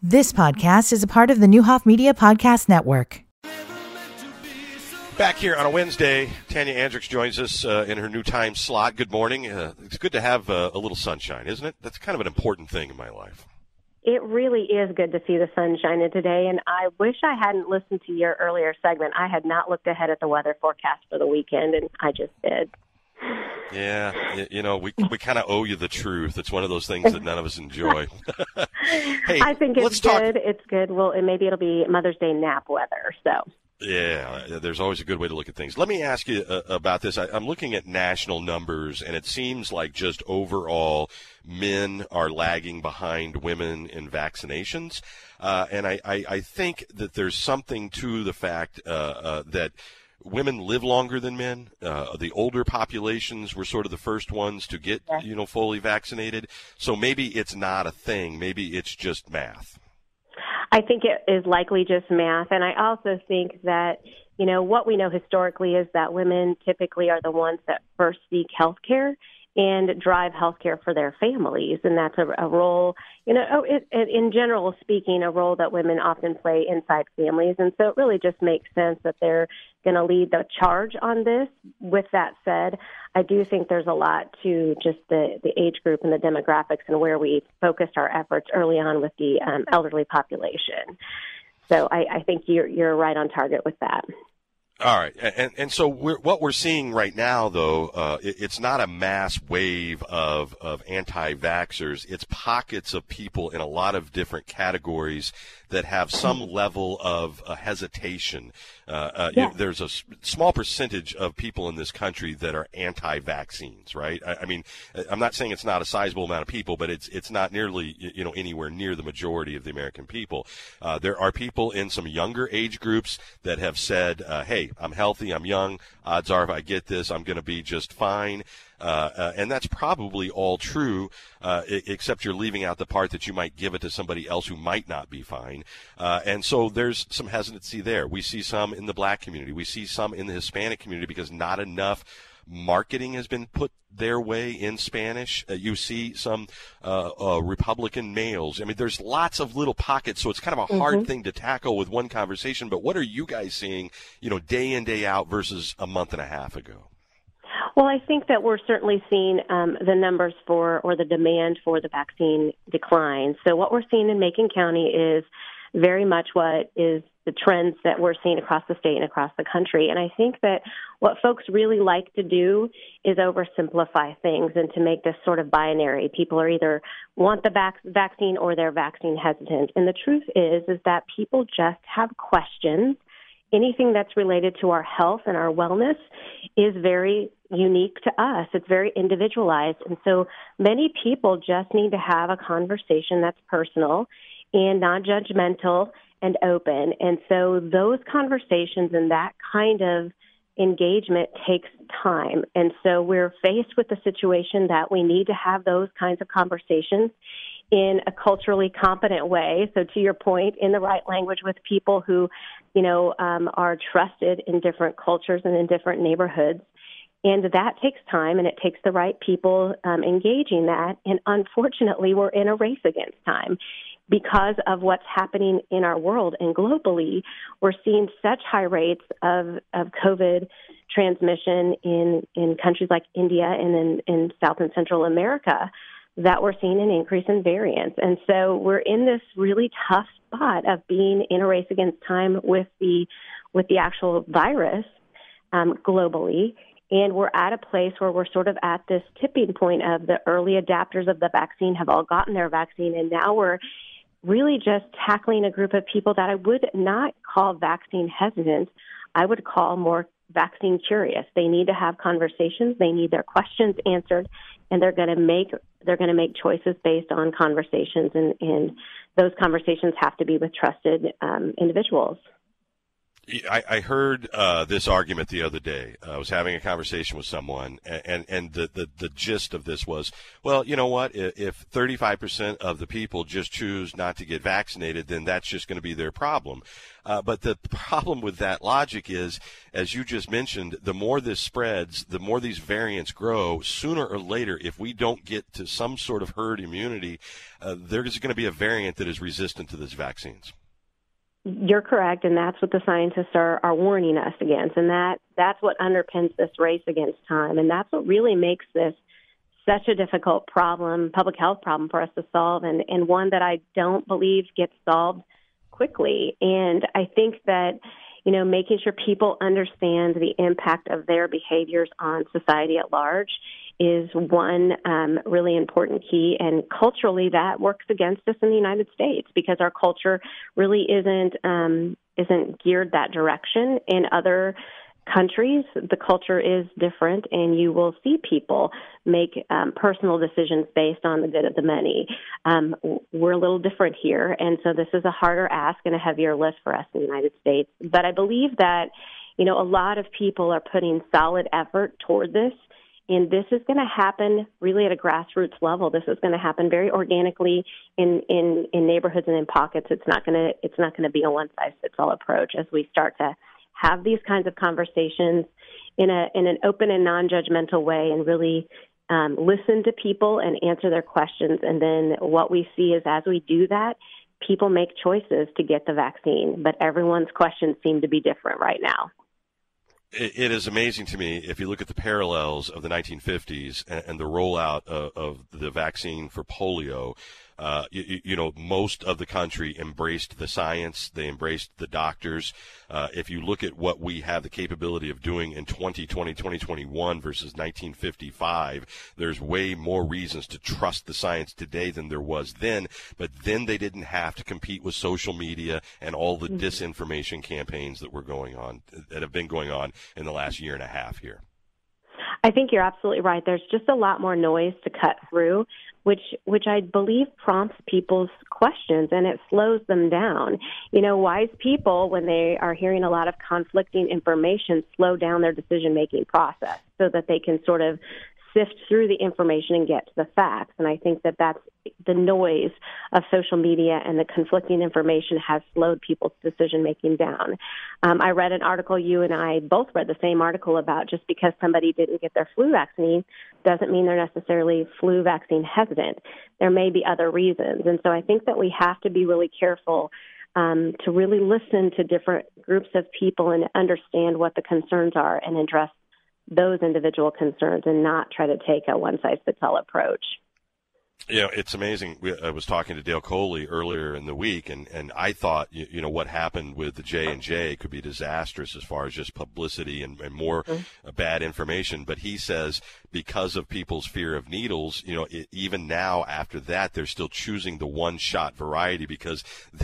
This podcast is a part of the Newhoff Media Podcast Network. Back here on a Wednesday, Tanya Andrix joins us in her new time slot. Good morning. It's good to have a little sunshine, isn't it? That's kind of an important thing in my life. It really is good to see the sun shining today, and I wish I hadn't listened to your earlier segment. I had not looked ahead at the weather forecast for the weekend, and I just did. Yeah, we kind of owe you the truth. It's one of those things that none of us enjoy. Hey, I think it's good. It's good. Well, and maybe it'll be Mother's Day nap weather, so. Yeah, there's always a good way to look at things. Let me ask you about this. I'm looking at national numbers, and it seems like just overall men are lagging behind women in vaccinations. And I think that there's something to the fact that women live longer than men. The older populations were sort of the first ones to get, fully vaccinated. So maybe it's not a thing. Maybe it's just math. I think it is likely just math. And I also think that, what we know historically is that women typically are the ones that first seek health care and drive health care for their families. And that's a role, in general speaking, a role that women often play inside families. And so it really just makes sense that they're going to lead the charge on this. With that said, I do think there's a lot to just the age group and the demographics and where we focused our efforts early on with the elderly population. So I think you're right on target with that. All right. And so what we're seeing right now, though, it's not a mass wave of anti-vaxxers. It's pockets of people in a lot of different categories that have some level of hesitation. There's a small percentage of people in this country that are anti-vaccines, right? I mean, I'm not saying it's not a sizable amount of people, but it's not nearly, anywhere near the majority of the American people. There are people in some younger age groups that have said, hey, I'm healthy, I'm young, odds are if I get this, I'm going to be just fine. And that's probably all true, except you're leaving out the part that you might give it to somebody else who might not be fine. And so there's some hesitancy there. We see some in the black community. We see some in the Hispanic community because not enough marketing has been put their way in Spanish. You see some Republican males. I mean, there's lots of little pockets, so it's kind of a hard thing to tackle with one conversation. But what are you guys seeing, day in, day out versus a month and a half ago? Well, I think that we're certainly seeing the numbers or the demand for the vaccine decline. So what we're seeing in Macon County is very much what is the trends that we're seeing across the state and across the country. And I think that what folks really like to do is oversimplify things and to make this sort of binary. People are either want the vaccine or they're vaccine hesitant. And the truth is that people just have questions. Anything that's related to our health and our wellness is very unique to us. It's very individualized. And so many people just need to have a conversation that's personal and non-judgmental and open. And so those conversations and that kind of engagement takes time. And so we're faced with the situation that we need to have those kinds of conversations in a culturally competent way. So to your point, in the right language with people who, are trusted in different cultures and in different neighborhoods. And that takes time, and it takes the right people engaging that. And unfortunately, we're in a race against time because of what's happening in our world. And globally, we're seeing such high rates of COVID transmission in countries like India and in South and Central America that we're seeing an increase in variants. And so we're in this really tough spot of being in a race against time with the actual virus globally. And we're at a place where we're sort of at this tipping point of the early adapters of the vaccine have all gotten their vaccine, and now we're really just tackling a group of people that I would not call vaccine hesitant. I would call more vaccine curious. They need to have conversations. They need their questions answered, and they're going to make choices based on conversations, and those conversations have to be with trusted individuals. I heard this argument the other day. I was having a conversation with someone, and the gist of this was, well, you know what? If 35% of the people just choose not to get vaccinated, then that's just going to be their problem. But the problem with that logic is, as you just mentioned, the more this spreads, the more these variants grow. Sooner or later, if we don't get to some sort of herd immunity, there's going to be a variant that is resistant to these vaccines. You're correct, and that's what the scientists are warning us against, and that's what underpins this race against time, and that's what really makes this such a difficult problem, public health problem for us to solve, and one that I don't believe gets solved quickly. And I think that, making sure people understand the impact of their behaviors on society at large is one really important key. And culturally, that works against us in the United States because our culture really isn't geared that direction. In other countries, the culture is different, and you will see people make personal decisions based on the good of the many. We're a little different here, and so this is a harder ask and a heavier lift for us in the United States. But I believe that, a lot of people are putting solid effort toward this. And this is going to happen really at a grassroots level. This is going to happen very organically in neighborhoods and in pockets. It's not going to be a one-size-fits-all approach as we start to have these kinds of conversations in an open and non-judgmental way, and really listen to people and answer their questions. And then what we see is, as we do that, people make choices to get the vaccine. But everyone's questions seem to be different right now. It is amazing to me if you look at the parallels of the 1950s and the rollout of the vaccine for polio. Most of the country embraced the science. They embraced the doctors. If you look at what we have the capability of doing in 2020, 2021 versus 1955, there's way more reasons to trust the science today than there was then. But then they didn't have to compete with social media and all the disinformation campaigns that have been going on in the last year and a half here. I think you're absolutely right. There's just a lot more noise to cut through, which I believe prompts people's questions, and it slows them down. Wise people, when they are hearing a lot of conflicting information, slow down their decision-making process so that they can sort of sift through the information and get to the facts. And I think that that's the noise of social media and the conflicting information has slowed people's decision-making down. I read an article, you and I both read the same article, about just because somebody didn't get their flu vaccine doesn't mean they're necessarily flu vaccine hesitant. There may be other reasons. And so I think that we have to be really careful to really listen to different groups of people and understand what the concerns are and address those individual concerns and not try to take a one-size-fits-all approach. It's amazing. I was talking to Dale Coley earlier in the week, and I thought, what happened with the J&J could be disastrous as far as just publicity and more bad information. But he says because of people's fear of needles, even now after that, they're still choosing the one-shot variety because,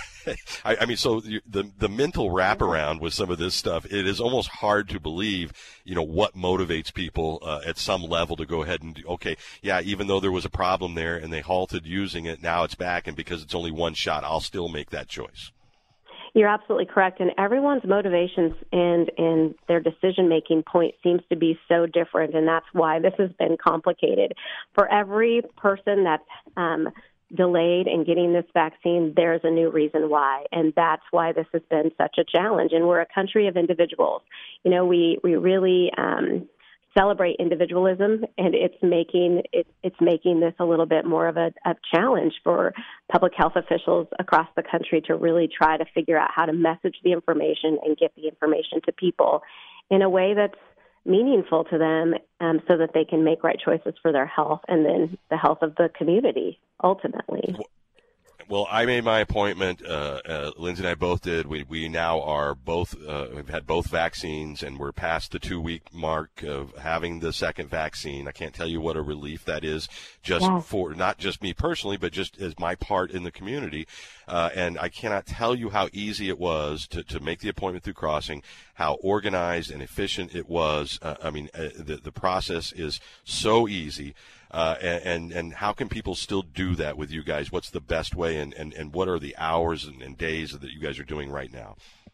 so the mental wraparound with some of this stuff, it is almost hard to believe, what motivates people at some level to go ahead and, even though there was a problem there, and they halted using it, now it's back, and because it's only one shot, I'll still make that choice. You're absolutely correct, and everyone's motivations and their decision-making point seems to be so different, and that's why this has been complicated. For every person that's delayed in getting this vaccine, there's a new reason why, and that's why this has been such a challenge. And we're a country of individuals. We really celebrate individualism, and it's making this a little bit more of a challenge for public health officials across the country to really try to figure out how to message the information and get the information to people in a way that's meaningful to them, so that they can make right choices for their health and then the health of the community ultimately. Well, I made my appointment. Lindsay and I both did. We now are both, we've had both vaccines, and we're past the 2-week mark of having the second vaccine. I can't tell you what a relief that is, for not just me personally, but just as my part in the community. And I cannot tell you how easy it was to make the appointment through Crossing, how organized and efficient it was. The process is so easy. And how can people still do that with you guys? What's the best way, and what are the hours and days that you guys are doing right now?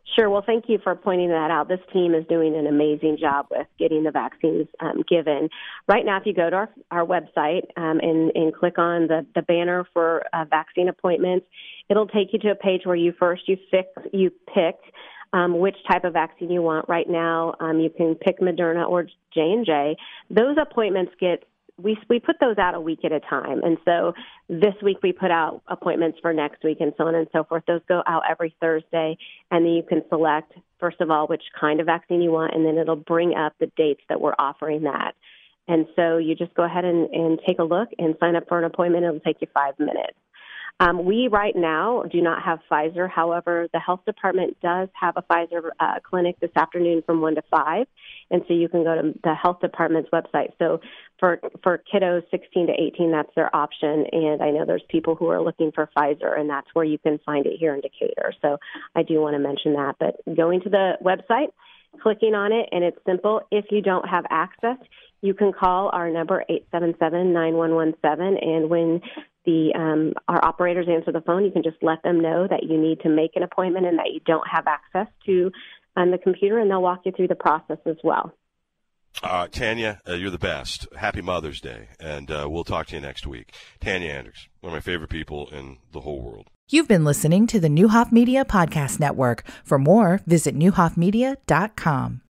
Sure. Well, thank you for pointing that out. This team is doing an amazing job with getting the vaccines given. Right now, if you go to our website and click on the banner for vaccine appointments, it'll take you to a page where you pick which type of vaccine you want. Right now, you can pick Moderna or J&J. Those appointments we put those out a week at a time. And so this week we put out appointments for next week and so on and so forth. Those go out every Thursday. And then you can select, first of all, which kind of vaccine you want, and then it'll bring up the dates that we're offering that. And so you just go ahead and take a look and sign up for an appointment. It'll take you 5 minutes. We right now do not have Pfizer. However, the health department does have a Pfizer clinic this afternoon from 1 to 5. And so you can go to the health department's website. So for kiddos 16 to 18, that's their option. And I know there's people who are looking for Pfizer, and that's where you can find it here in Decatur. So I do want to mention that. But going to the website, clicking on it, and it's simple. If you don't have access, you can call our number 877-9117, and when our operators answer the phone, you can just let them know that you need to make an appointment and that you don't have access to the computer, and they'll walk you through the process as well. Tanya, you're the best. Happy Mother's Day, and we'll talk to you next week. Tanya Anders, one of my favorite people in the whole world. You've been listening to the Neuhoff Media Podcast Network. For more, visit neuhoffmedia.com.